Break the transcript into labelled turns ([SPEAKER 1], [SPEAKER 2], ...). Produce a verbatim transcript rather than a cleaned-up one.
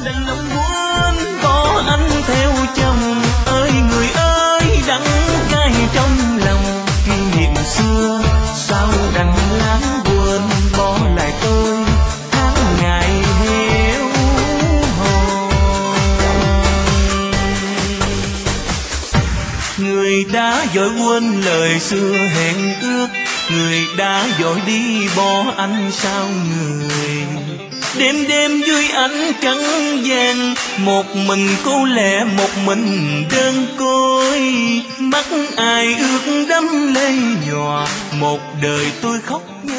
[SPEAKER 1] đành lòng muốn bỏ anh theo chồng. Ơi người ơi đắng cay trong lòng, kỷ niệm xưa sao đành lãng quên, bỏ lại tôi tháng ngày héo hon. Người đã vội quên lời xưa hẹn ước, người đã vội đi bỏ anh sao người. Đêm đêm dưới ánh trắng vàng, một mình cô lẻ một mình đơn côi. Mắt ai ướt đẫm lệ nhòa, một đời tôi khóc